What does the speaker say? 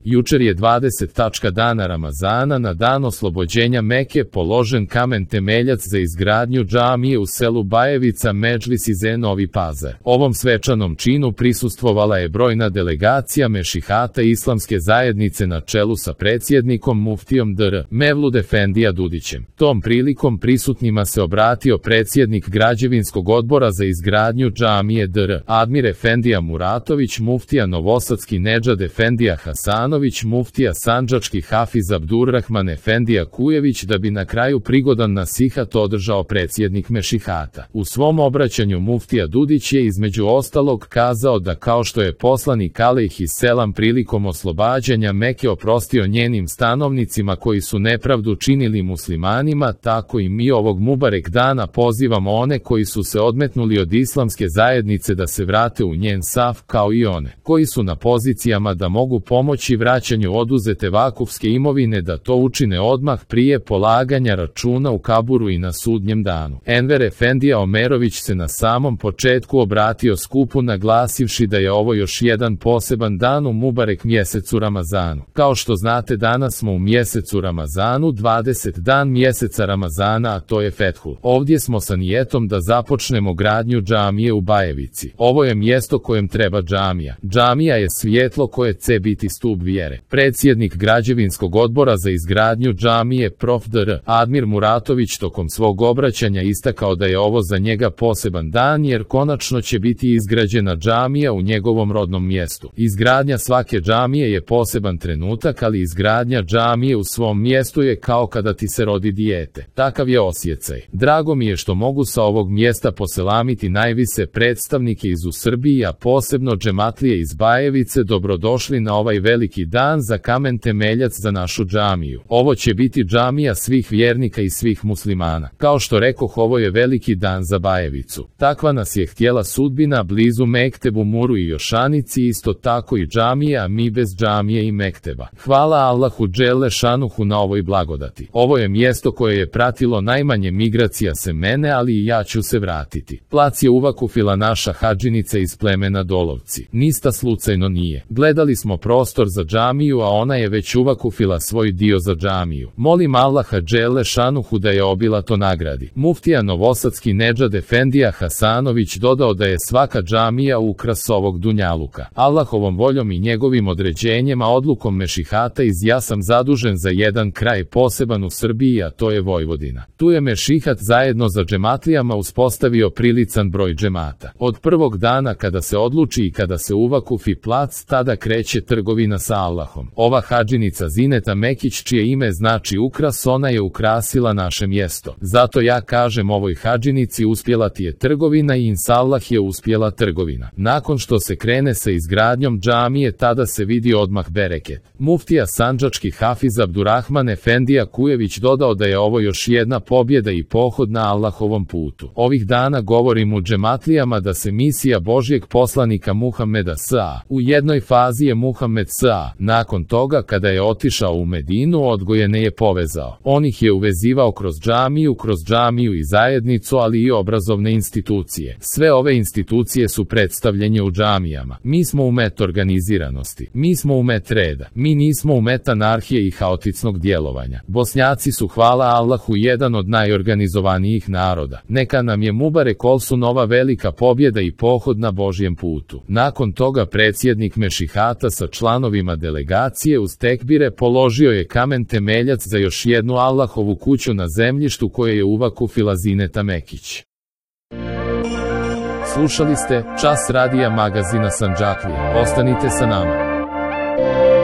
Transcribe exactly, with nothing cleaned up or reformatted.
Jučer je dvadeseti dana Ramazana, na dan oslobođenja Meke, položen kamen temeljac za izgradnju džamije u selu Bajevica Medžlis Ize Novi Pazar. Ovom svečanom činu prisustvovala je brojna delegacija mešihata islamske zajednice na čelu sa predsjednikom muftijom dr. Mevlud Efendija Dudićem. Tom prilikom prisutnima se obratio predsjednik građevinskog odbora za izgradnju džamije dr. Admir Efendija Muratović, muftija novosadski Nedžad Efendija Hasan, muftija sandžački Hafiz Abdurrahman Efendija Kujević, da bi na kraju prigodan nasihat održao predsjednik mešihata. U svom obraćanju muftija Dudić je između ostalog kazao da kao što je poslanik alejhi selam prilikom oslobađanja Meke oprostio njenim stanovnicima koji su nepravdu činili muslimanima, tako i mi ovog Mubarek dana pozivamo one koji su se odmetnuli od islamske zajednice da se vrate u njen saf, kao i one koji su na pozicijama da mogu pomoći vraćanju oduzete vakufske imovine da to učine odmah prije polaganja računa u kaburu i na sudnjem danu. Enver Efendija Omerović se na samom početku obratio skupu naglasivši da je ovo još jedan poseban dan u Mubarek mjesecu Ramazanu. Kao što znate, danas smo u mjesecu Ramazanu, dvadeseti dan mjeseca Ramazana, a to je Fethul. Ovdje smo sa nijetom da započnemo gradnju džamije u Bajevici. Ovo je mjesto kojem treba džamija. Džamija je svjetlo koje će biti stup vjere. Predsjednik građevinskog odbora za izgradnju džamije prof. dr. Admir Muratović tokom svog obraćanja istakao da je ovo za njega poseban dan jer konačno će biti izgrađena džamija u njegovom rodnom mjestu. Izgradnja svake džamije je poseban trenutak, ali izgradnja džamije u svom mjestu je kao kada ti se rodi dijete. Takav je osjećaj. Drago mi je što mogu sa ovog mjesta poselamiti najvise predstavnike iz u Srbiji, a posebno džematlije iz Bajevice. Dobrodošli na ovaj veliki dan za kamen temeljac za našu džamiju. Ovo će biti džamija svih vjernika i svih muslimana. Kao što rekoh, ovo je veliki dan za Bajevicu. Takva nas je htjela sudbina, blizu Mektebu, Muru i Jošanici, isto tako i džamija, a mi bez džamije i Mekteba. Hvala Allahu dželle šanuhu na ovoj blagodati. Ovo je mjesto koje je pratilo najmanje migracija se mene, ali i ja ću se vratiti. Plac je uvakufila naša hadžinica iz plemena Dolovci. Nista slučajno nije. Gledali smo prostor za džamiju, a ona je već uvakufila svoj dio za džamiju. Molim Allaha dželle šanuhu da je obilato nagradi. Muftija novosadski Nedžad Efendija Hasanović dodao da je svaka džamija ukras ovog dunjaluka. Allahovom voljom i njegovim određenjem, a odlukom mešihata iz ja sam zadužen za jedan kraj poseban u Srbiji, a to je Vojvodina. Tu je mešihat zajedno za džematlijama uspostavio prilican broj džemata. Od prvog dana kada se odluči i kada se uvakufi plac, tada kreće trgovina sa Allahom. Ova hadžinica Zineta Mekić, čije ime znači ukras, ona je ukrasila naše mjesto. Zato ja kažem ovoj hadžinici uspjela ti je trgovina i insallah je uspjela trgovina. Nakon što se krene sa izgradnjom džamije, tada se vidi odmah bereket. Muftija sandžački Hafiz Abdurrahman Efendija Kujević dodao da je ovo još jedna pobjeda i pohod na Allahovom putu. Ovih dana govorim u džematlijama da se misija Božjeg poslanika Muhameda s.a. u jednoj fazi je Muhammed s.a. Nakon toga, kada je otišao u Medinu, odgojene je povezao. On ih je uvezivao kroz džamiju, kroz džamiju i zajednicu, ali i obrazovne institucije. Sve ove institucije su predstavljene u džamijama. Mi smo umet organiziranosti. Mi smo umet reda. Mi nismo umet anarhije i haotičnog djelovanja. Bošnjaci su, hvala Allahu, jedan od najorganizovanijih naroda. Neka nam je Mubarek olsu nova velika pobjeda i pohod na Božjem putu. Nakon toga predsjednik mešihata sa članovima delegacije uz tekbire položio je kamen temeljac za još jednu Allahovu kuću na zemljištu koje je uvakufila Zineta Mekić. Slušali ste Čas radija magazina Sandžaklija. Ostanite sa nama.